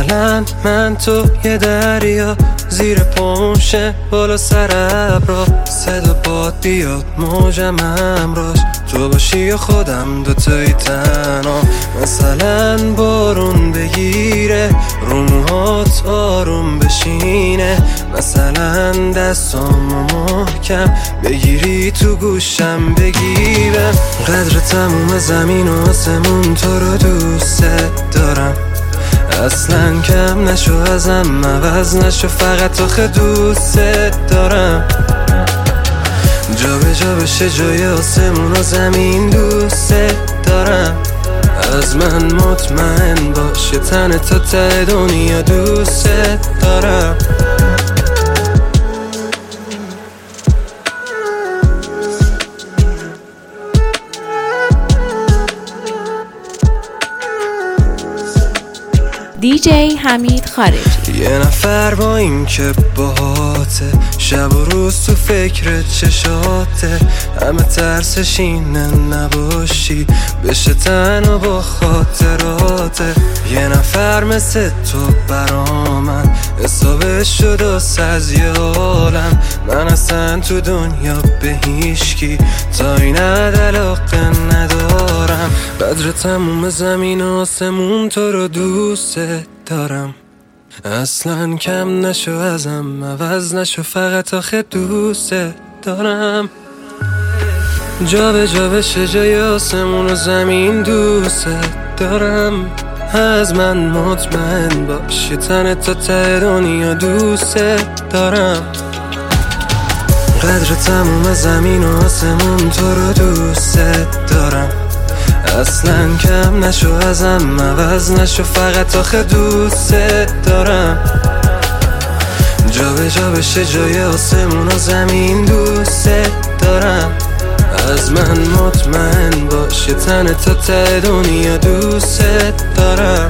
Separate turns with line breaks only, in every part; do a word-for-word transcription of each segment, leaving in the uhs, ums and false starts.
مثلا من تو یه دریا زیر پمشه بالا سر ابرا، صدا باد بیاد موجم همراش، تو باشی و خودم دوتایی تنها. مثلا بارون بگیره رو موهات آروم بشینه، مثلا دستامو محکم بگیری تو گوشم بگیرم. قدر تموم زمین و آسمون تو رو دوست دارم، اصلا کم نشو ازم عوض نشو، فقط آخه دوست دارم. جا به جا بشه جای آسمون و زمین دوست دارم، از من مطمئن باش یه تن تا ته دنیا دوست دارم.
دیجی حمید خارجی.
یه نفر با این که باهاته، شب و روز تو فکر چشاته، همه ترسش اینه نباشی بشه تنها با خاطراته. یه نفر مثل تو برا من حسابش شد از یه عالم، من اصلا تو دنیا به هیچکی تا این علاقه ندارم. قدر تموم زمین و آسمون تو رو دوست دارم، اصلا کم نشو ازم عوض نشو، فقط آخه دوست دارم. جا به جا بشه جای آسمون و زمین دوست دارم، از من مطمئن باش یه تن تا ته دنیا دوست دارم. قدر تموم زمین و آسمون تو رو دوست دارم، اصلا کم نشو ازم عوض نشو، فقط آخه دوست دارم. جا به جا بشه جای آسمون و زمین دوست دارم، از من مطمئن باش یه تن تا ته دنیا دوست دارم.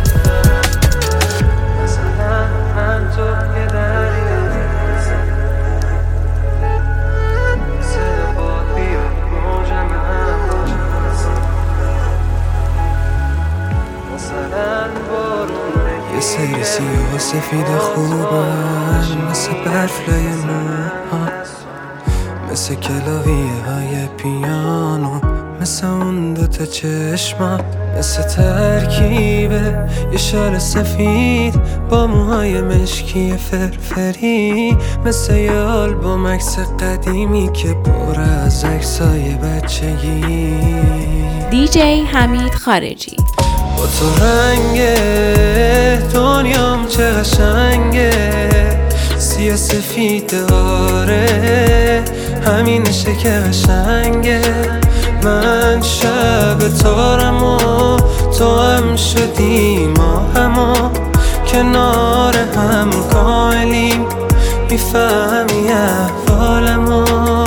یه سری سیاه و سفید خوبن، مثل برفلای موها، مثل کلاویه های پیانو، مثل اون دوتا چشما، مثل ترکیبه یه شال سفید با موهای مشکی فرفری، مثل یه آلبوم عکس قدیمی که پر از عکسای بچگی.
دیجی حمید خارجی.
با تو رنگ دنیام چه قشنگه، سیاه سفید آره همینشه که قشنگه. من شب تارم و تو هم شدی ما همو کنار هم کاملیم، میفهمی احوالمو.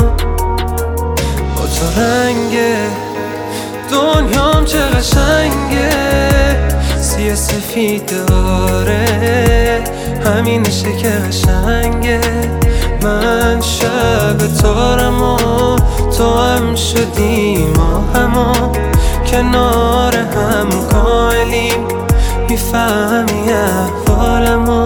با تو رنگ دنیام چه قشنگه، سیاه سفید آره همینشه که قشنگه. من شب تارم و تو هم شدی ما همو کنار هم کاملیم، میفهمی احوالمو.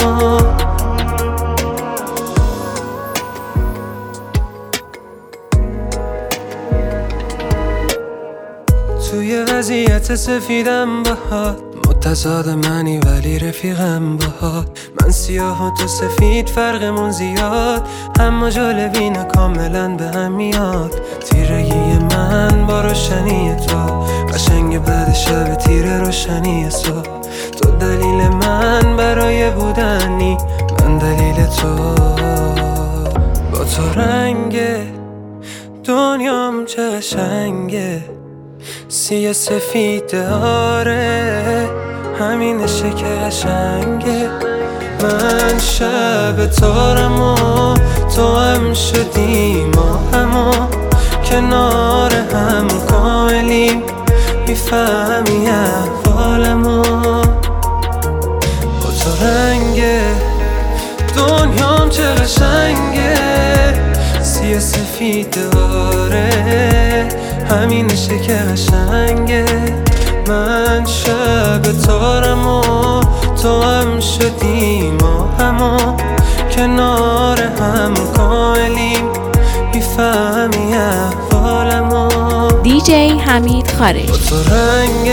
توی وضعیت سفیدم باهات، متضاد منی ولی رفیقم باهات. من سیاه و تو سفید فرقمون زیاد، اما جالبینه کاملا به هم میاد. تیرگی من با روشنی تو، قشنگ بعد شب تیر روشنی صبح. تو دلیل من برای بودنی، من دلیل تو. با تو رنگ دنیام چه قشنگه، سیاه سفید آره همینشه که قشنگه. من شب تارم و تو هم شدی ما همو کنار هم کاملیم، میفهمی احوالمو. با تو رنگ دنیام چه قشنگه، سیاه سفید آره همینشه که قشنگه. من شب تارم و تو هم شدیم و همو کنار هم کاملیم، میفهمی احوالمو.
دیجی حمید خارجی.
تو رنگ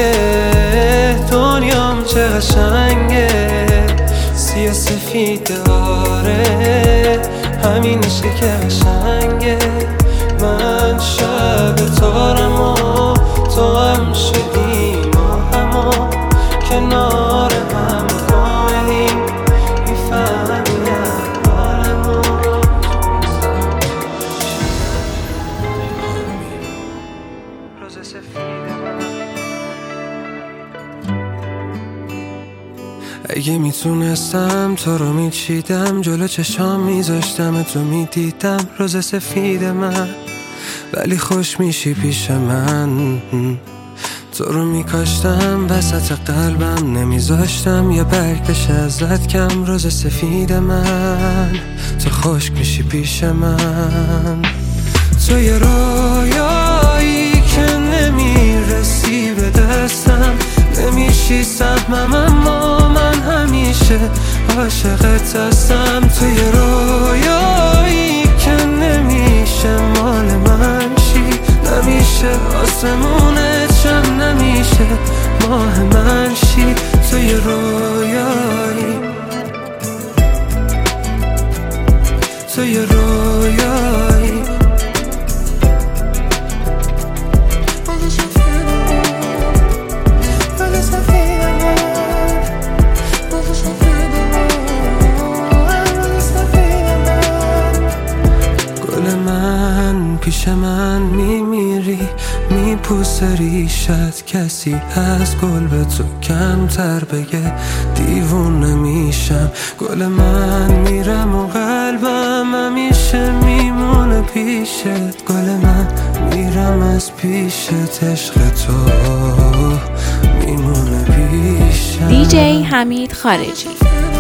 دنیام چه قشنگه، سیاه سفید آره همینشه که قشنگه. من شب تارم و تو هم شدیم و همو کنار هم کاملیم، میفهمی احوالمو. روز سفید اگه میتونستم تو رو میچیدم، جلو چشام میذاشتم تو میدیدم روز سفید من، ولی خوش میشی پیش من. تو رو میکاشتم وسط قلبم، نمیذاشتم یه برگ بشه ازت کم. روز سفید من تو خشک میشی پیش من. تو یه رویایی که نمیرسی به دستم، نمیشی سهمم اما من همیشه عاشقت هستم. تو یه رویایی که نمیشه مال من شی، نمیشه آسمونت شم، نمیشه ماه من شی. تو یه رویایی، تو یه رویایی. پیش من میمیری، میپوسه ریشت، کسی از گل به تو کمتر بگه دیوونه میشم. گل من میرم و قلبم همیشه میمونه پیشت. گل من میرم از پیشت، عشق تو میمونه پیشم.
دیجی حمید خارجی.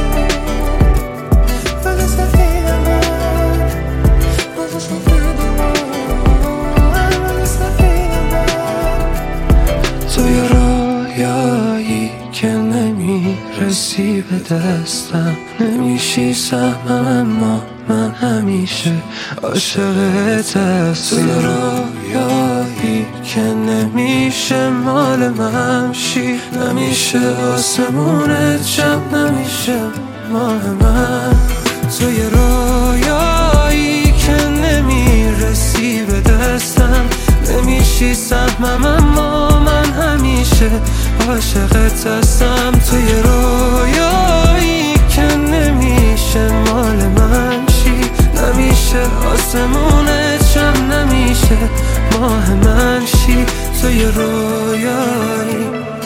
تو یه رویایی که نمیرسی به دستم، نمیشی سهمم اما من همیشه عاشقت هستم. تو یه رویایی که نمیشه مال من شی، نمیشه آسمونت شم، نمیشه ماه من. تو یه رویایی که نمیرسی به دستم، نمیشی سهمم اما من همیشه عاشقت هستم. تو یه رویایی که نمیشه مال من شی، نمیشه آسمونت شم، نمیشه ماه من شی. تو یه رویایی،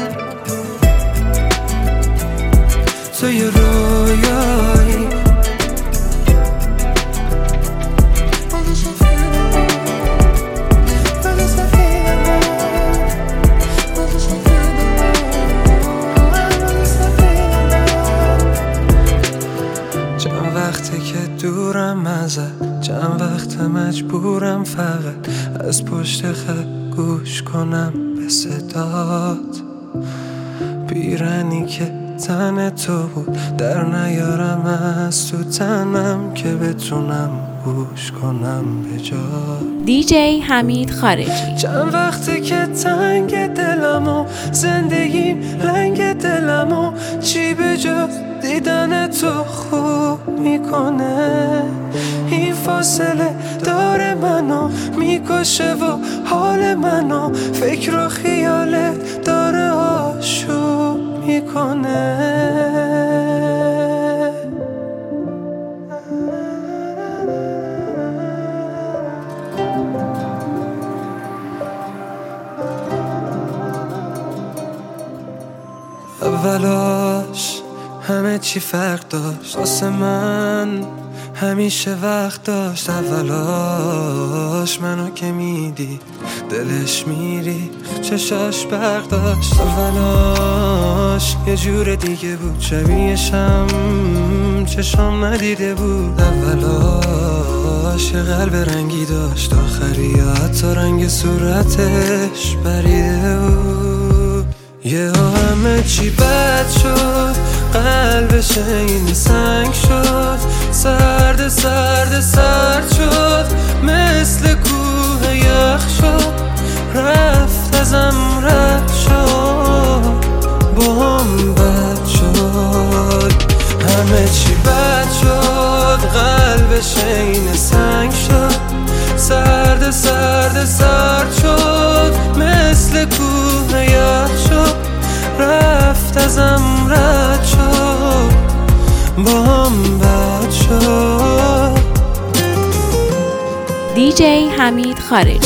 تو یه رویایی. وقتی که دورم ازت، چند وقت مجبورم فقط از پشت خط گوش کنم به صدات. پیرنی که تن تو بود در نیارم از تو تنم، که بتونم گوش کنم به جا. دیجی حمید خارجی.
چند وقتی که تنگ دلمو، زندگیم لنگ دلمو، چی به جا دیدن تو خوب میکنه. این فاصله داره منو میکشه و حال منو، فکر و خیالت داره آشوب میکنه. اولاش همه چی فرق داشت واسه من، همیشه وقت داشت. اولاش منو که میدید دلش میری، چشاش برق داشت. اولاش یه جور دیگه بود، شبیهشم چشام ندیده بود. اولاش یه قلب رنگی داشت، آخری حتی رنگ صورتش بریده بود. یه همه چی بد شد قلبش این سنگ شد، سرد سرد سرد شد، مثل کوه یخ شد، رفت ازم رد شد، با هم بد شد، همه چی بد شد، قلبش این سنگ شد، سرد سرد سرد شد، مثل کوه یخ شد، رفت ازم رد شد، با هم بد شد.
دیجی حمید خارجی.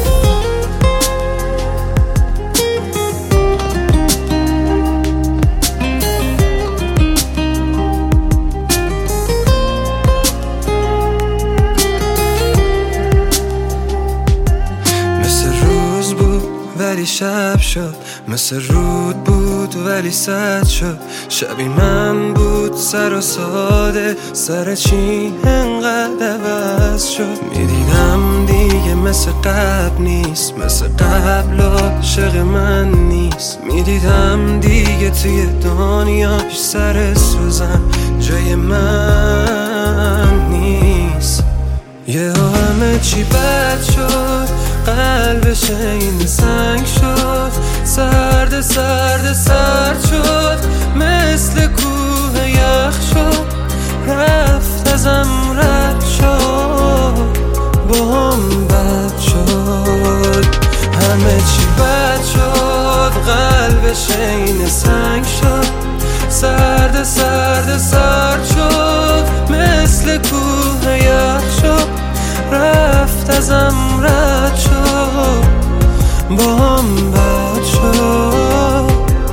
ولی شب شد، مثل رود بود ولی سد شد، شبی من بود سر و ساده، سر چی انقدر عوض شد، میدیدم دیگه مثل قبل نیست، مثل قبل عاشق من نیست، میدیدم دیگه توی دنیاش سر سوزن جای من نیست، یه همه چی بد شد، قلبش این سنگ شد، سرد سرد سرد شد، مثل کوه یخ شد، رفت ازم رد شد، با هم بد شد، همه چی بد شد، قلبش این سنگ شد، سرد سرد سرد شد، مثل کوه یخ شد، رفت ازم رد شد، با هم بد شد.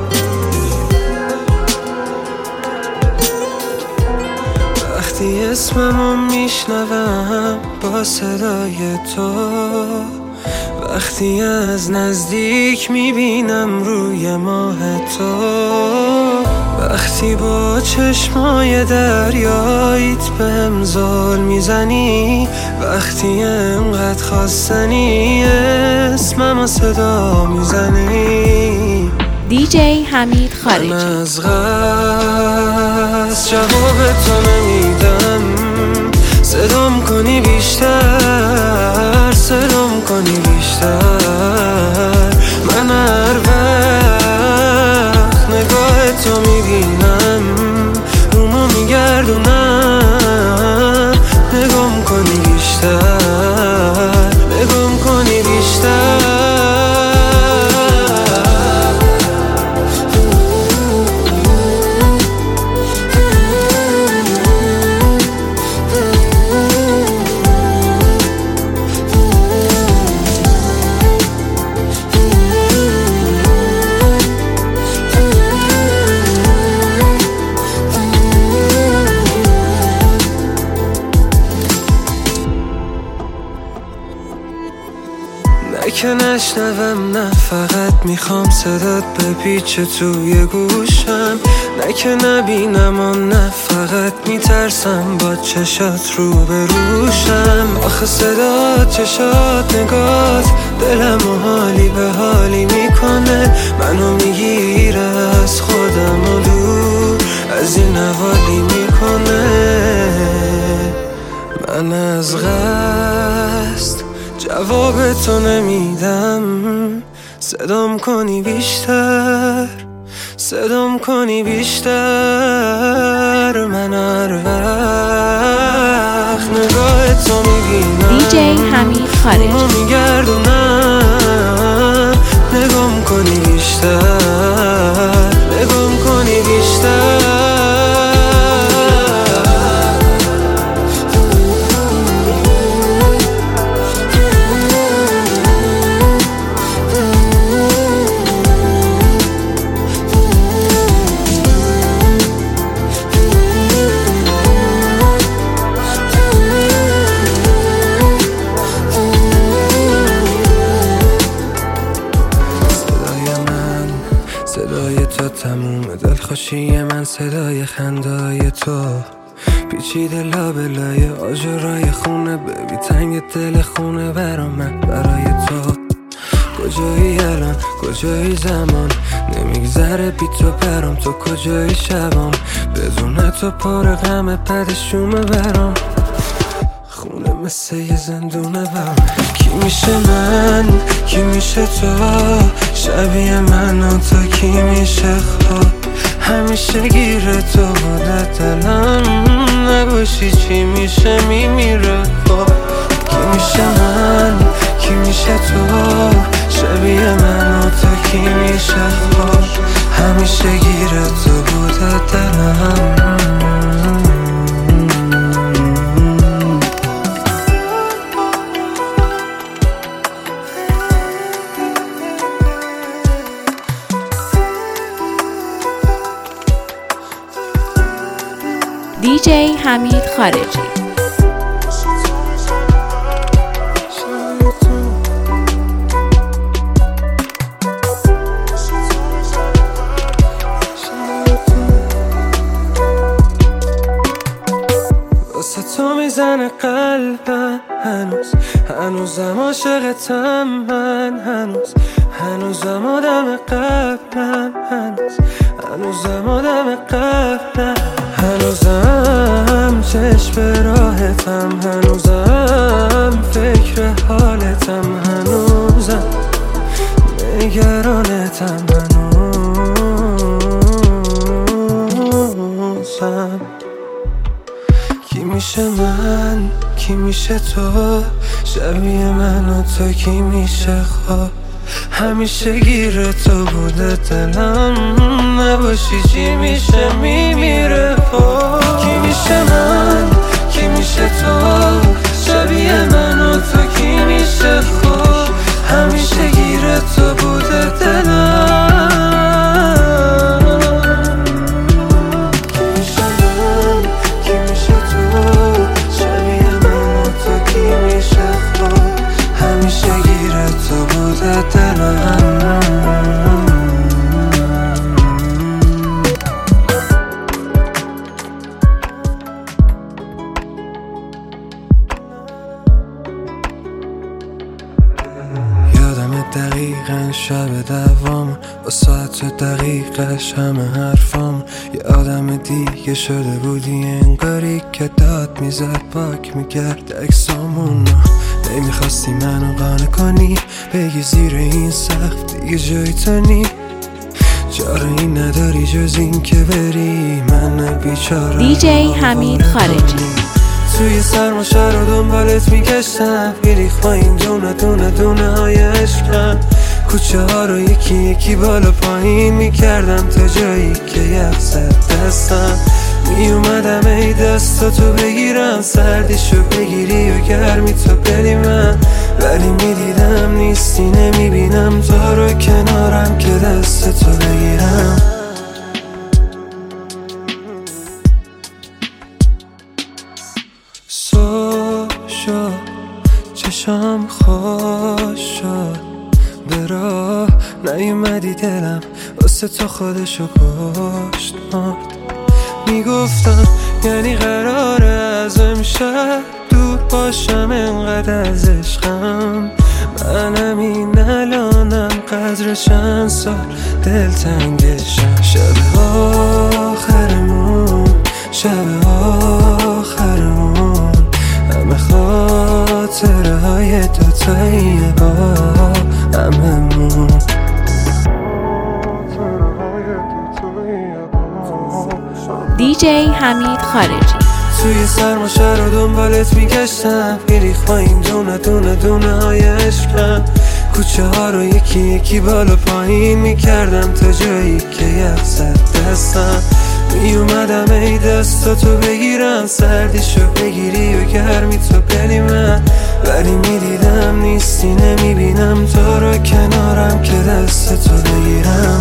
وقتی اسممو میشنوم با صدای تو، وقتی از نزدیک میبینم روی ماه تو، وقتی با چشمای دریاییت بهم زل میزنی، وقتی انقدر خواستنی اسمم صدا میزنی.
دیجی حمید خارجی.
من از قصد جواب تو نمیدم، صدام کنی بیشتر، صدام کنی بیشتر، من هر وقت نگاه تو میبینم رومو میگردونم، نگام کنی بیشتر، نگام کنی بیشتر. نه که نشنوم، نه فقط میخوام صدات بپیچه توی گوشم، نه که نبینم و نه فقط میترسم با چشات رو بروشم، آخه صدات چشات نگات دلم و حالی به حالی میکنه، منو میگیره از خودم و دور از این حوالی میکنه. من از قصد جواب تو نمیدم، صدام کنی بیشتر، صدام کنی بیشتر، من هر وقت نگاه تو میبینم،
دیجی حمید خارجی،
میگردونم، نگام کنی بیشتر، نگام کنی بیشتر. صدای تو تموم دلخوشی من، صدای خندای تو پیچیده لابلای آجرای خونه، ببی تنگ دل خونه برا من برای تو، کجایی الان کجایی زمان نمیگذره بی تو برام تو کجایی شبام بدون تو پر غم پدشومه برام خونه مثل یه زندونه برام کی میشه من کی میشه تو شبیه من و تو کی میشه خواب همیشه گیره تو بوده دلم نباشی چی میشه میمیره خواب کی میشه من کی میشه تو شبیه من و تو کی میشه خواب همیشه گیره تو بوده دلم
دیجی حمید خارجی.
واسه تو میزنه قلبم هنوز هنوزم عاشقتم من هنوز هنوزم آدم قبلم هنوز هنوزم آدم قبلم هنوزم چشم به راحتم هنوزم فکر حالتم هنوزم نگرانتم هنوزم کی میشه من کی میشه تو شبیه من و تو کی میشه خواب همیشه گیره تو بوده دلم نباشی چی میشه میمیره خواب کی میشه من کی میشه تو شبیه من و تو کی میشه خواب همیشه گیره تو بوده دلم دقیقا شب دوام با ساعت دقیقش همه حرفام یه آدم دیگه شده بودی انگاری که داد میزد پاک میکرد اکسامونو نمیخواستی منو قانع کنی بگی زیر این سقف دیگه جای تو نی چاره این نداری جز این که بری من بیچاره
دیجی حمید خارجی.
توی سرماشه رو دنبالت میگشتم میریخ با این دونه دونه دونه های عشقم کوچه ها رو یکی یکی بالا پایین میکردم تا جایی که یخ زد دستم میومدم ای دستاتو بگیرم سردیشو بگیری و گرمی تو بدی من ولی میدیدم نیستی نمیبینم تو رو کنارم که دستتو بگیرم چشام خوش شد به راه نیومدی دلم واسه تو خودشو کشت مرد میگفتم یعنی قراره از امشب دور باشم انقدر از عشقم منم این الانم قدر چند سال دلتنگشم شب آخرمون شب آخرمون همه خاطره های دوتایی با هممون
دیجی حمید خارجی.
توی سرماشه رو دنبالت میگشتم میریخ با این دونه دونه دونه های عشقم کوچه ها رو یکی یکی بالا پایین میکردم تا جایی که یخ زد دستم میومدم ای دستاتو بگیرم سردیشو بگیری و گرمی تو بدی من ولی میدیدم نیستی نمیبینم تو رو کنارم که دستتو بگیرم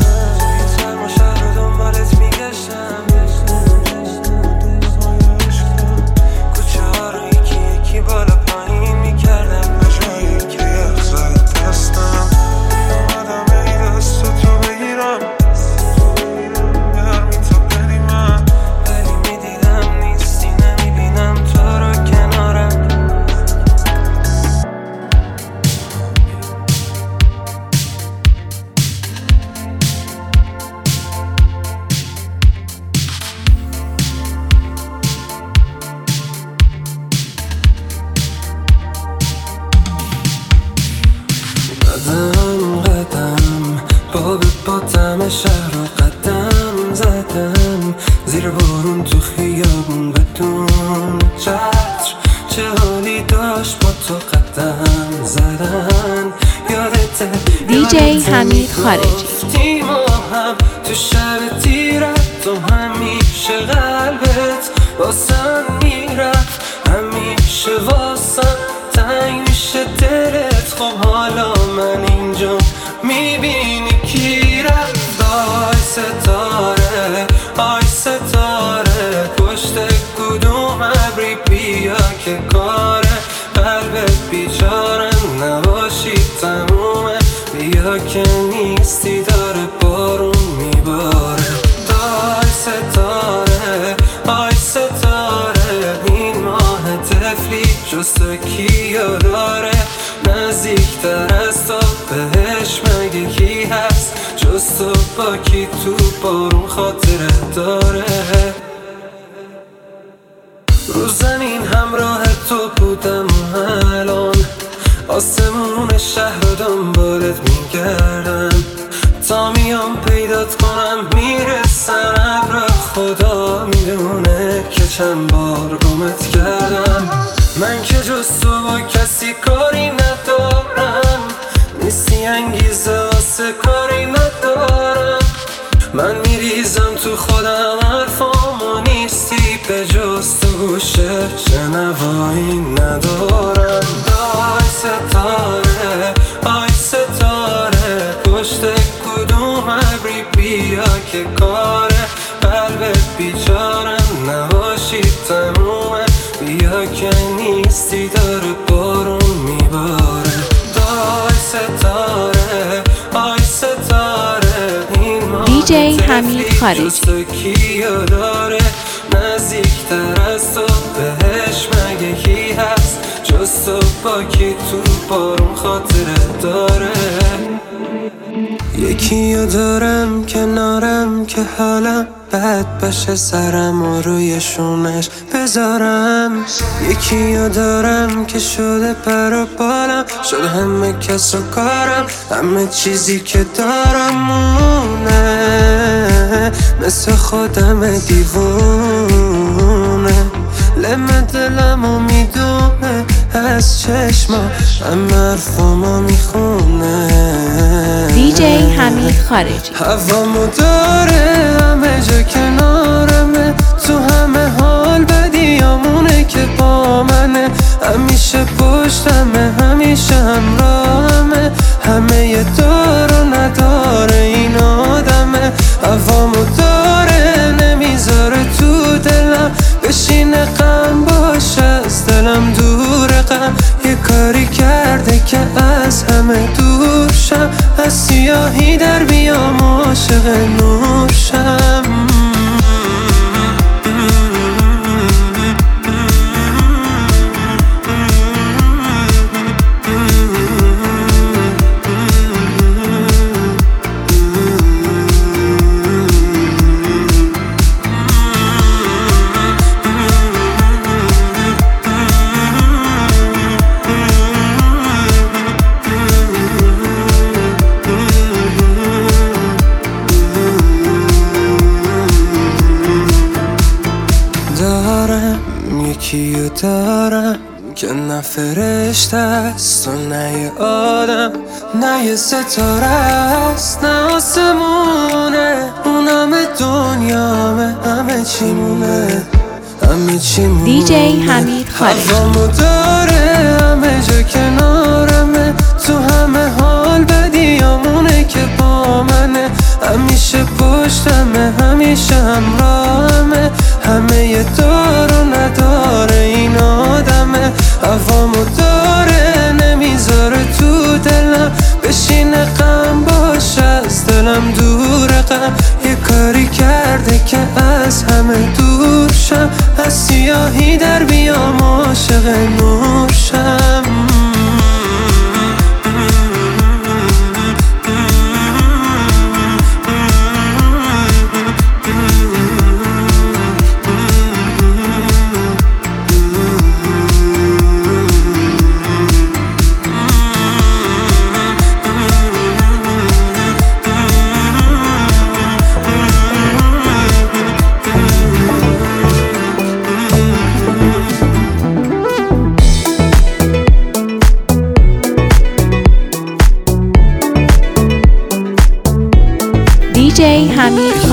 همه شهر رو قدم زدم، زیر بارون تو خیابون بدون چتر. چه حالی داشت با تو قدم زدن. یادته
دی جی حمید خارجی.
ما هم تو شب تیرت تو همیشه قلبت واسم میرفت، همیشه واسم تنگ میشه دلت. خب حالا من اینجا میبینی کی رفت. آی ستاره آی ستاره پشت کدوم ابری بیا که کاره قلبت بیچاره نباشی تمومه. بیا که نیستی داره بارون میباره. آی ستاره آی ستاره این ماه طفلی جز تو کیو داره؟ نزدیکتر از تو بهش مگه کی هست جز تو؟ با کی تو بارون خاطره داره؟ رو زمین همراه تو بودم و الان آسمون شهر رو دنبالت میگردم، تا میام پیدات کنم میرسم ابر. خدا میدونه که چند بار گمت کردم. من که جز تو با کسی کاری ندارم، نیستی انگیزه واسه کاری ندارم. من میریزم تو خودم حرفامو نیستی به جز تو گوشه شنوایی ندارم. آی ستاره آی ستاره پشت کدوم ابری بیا که کاره قلبت بیچاره نباشی تمومه. بیا که نیستی داره بارون میباره. آی ستاره آی ستاره این ماه
دی جی حمید خارجی.
جز تو کیو داره؟ نزدیکتر از تو بهش مگه کی هست جز تو؟ با کی تو بارون خاطره داره؟ یکیو دارم کنارم که حالم بد بشه سرم و روی شونش بذارم. یکیو دارم که شده پر و بالم، شده همه کس و کارم، همه چیزی که دارم مونه مثل خودم دیوونه. لمه دلمو میدونه از چشما همه حرفامو میخونه.
دی جی حمید خارجی.
هوامو داره همه جا کنارمه، تو همه حال بدیامونه که با منه. همیشه پشتمه همیشه همراهمه، همه یه دار و نداره این آدمه. هوامو داره نمیذاره تو دلم بشینه غم باشه از دلم دوره غم. یه کاری کرده که از همه دور شم، از سیاهی در بیام عاشق نور شم. یکیو دارم که نه فرشته است و نه یه آدم، نه یه ستاره است نه آسمونه. اون همه دنیامه همه چیمونه همه چیمونه.
دی جی حمید خارجی.
هوامو داره همه جا کنارمه، تو همه حال بدیامونه که با منه. همیشه پشتمه همیشه همراهمه، همه یه دار و نداره این آدمه. هوامو داره نمیذاره تو دلم بشینه غم باشه از دلم دوره غم. یه کاری کرده که از همه دور شم، از سیاهی در بیام عاشق نور شم.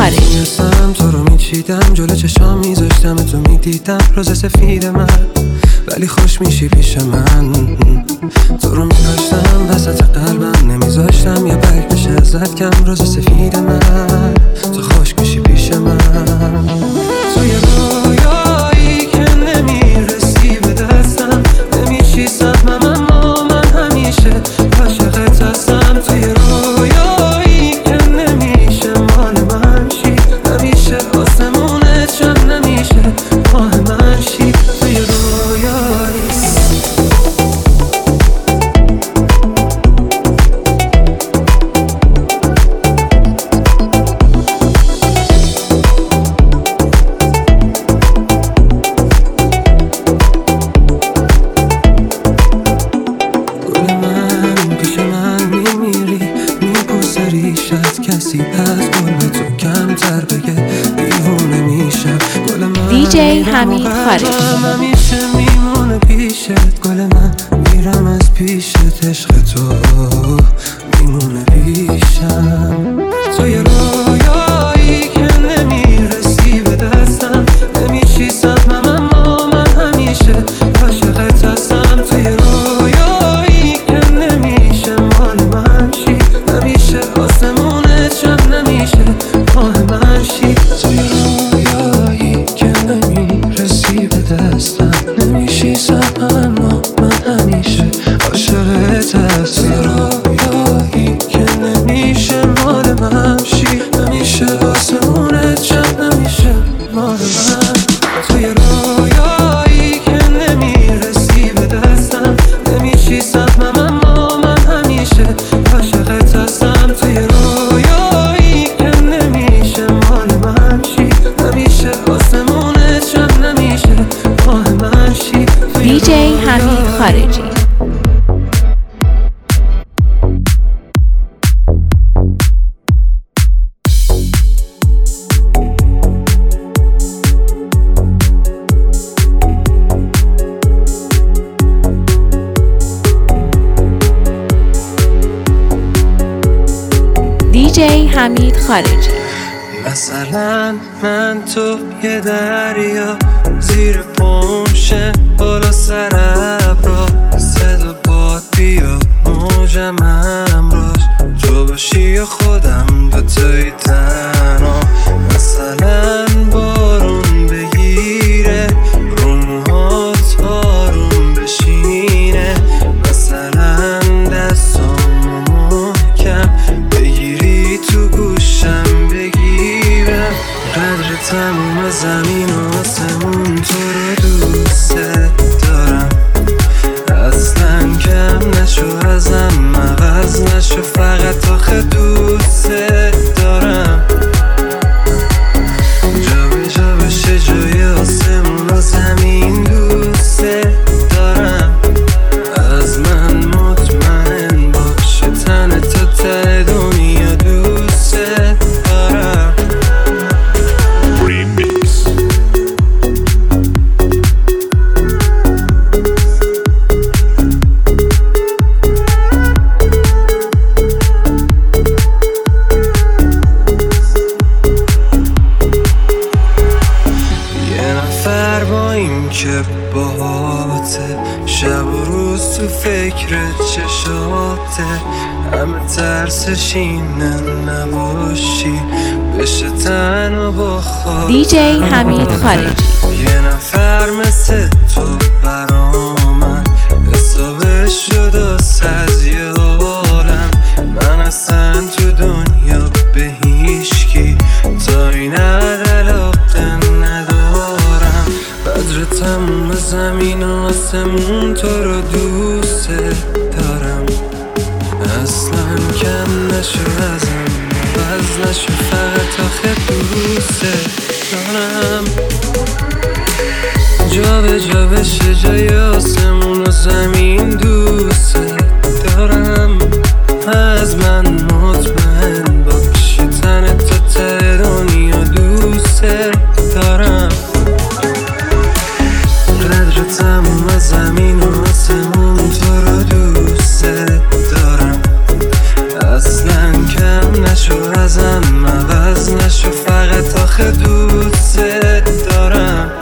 خارجی.
تو رو میچیدم جلو چشام میذاشتم تو میدیدم روز سفید من، ولی خوش میشی پیش من. تو رو میداشتم وسط قلبم نمیذاشتم یه برگ بشه ازت کم روز سفید من. تو خوش میشی پیش من. تو یه رویایی که نمیرسی به دستم، نمیشی سهمم اما من همیشه عاشقت هستم. تو یه رویایی که نمیشه مال من شی، نمیشه آسمونت شم، نمیشه ماه من شی. تو یه رویایی
دیجی حمید خارجی.
همیشه میمونه پیشت گل من، میرم از پیشت عشق تو میمونه پیشم. تو یه رویایی که نمیرسی به دستم، نمیشی سهمم اما من همیشه عاشقت هستم. تو یه رویایی که نمیشه مال من شی، نمیشه آسمونت شم، نمیشه ماه من شی. تو یه رویایی که نمیرسی به دستم، نمیشی سهمم اما من همیشه عاشقت هستم. تو یه رویایی که نمیشه مال من شی، نمیشه آسمونت شم، نمیشه مال من. تو یه رویایی که نمیرسی به دستم، نمیشی سهمم اما من همیشه عاشقت هستم. تو یه رویایی که نمیشه مال من شی، نمیشه آسمونت شم، نمیشه ماه من شی.
دیجی حمید خارجی. دیجی حمید خارجی.
مثلا من تو یه دریا، زیر پمشه بالا سر ابرا، صدا باد بیاد موجم همراش، تو باشی یا خودم دوتایی تنها. مثلا بارون بگیره رو موهات آروم بشینه، مثلا دستامو محکم بگیری تو گوشم بگیرم. قدر تموم زمین و آسمون تو رو دوست دارم، اصلا کم نشو ازم عوض نشو، فقط آخه دوست دارم. جا به جا بشه جای آسمون و زمین دوست دارم، از من مطمئن باشه تن تا ته دنیا دوست دارم. که باهاته شب و روز تو فکرت چشاته، همه ترسش اینه نباشی بشه تنها با خاطر.
دیجی حمید خارجی.
یه نفر مثل تو برا من حسابش شد از یه عالم، من اصلا تو دنیا به هیچکی تا این علاقه ندارم. قدر تموم زمین و آسمون تو رو دوست دارم، اصلا کم نشو ازم عوض نشو، فقط آخه دوست دارم. جا به جا بشه جای آسمون و زمین دوست دارم. دوست دارم.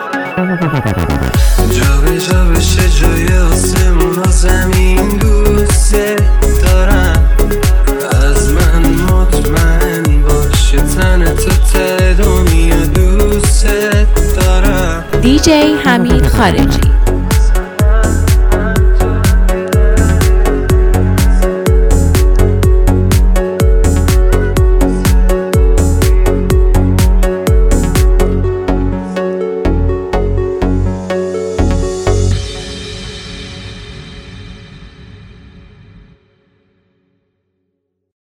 جا به جا بشه جای آسمون و زمین دوست دارم. از من مطمئن باشه تن تو ته دنیا دوست دارم.
دی جی حمید خارجی.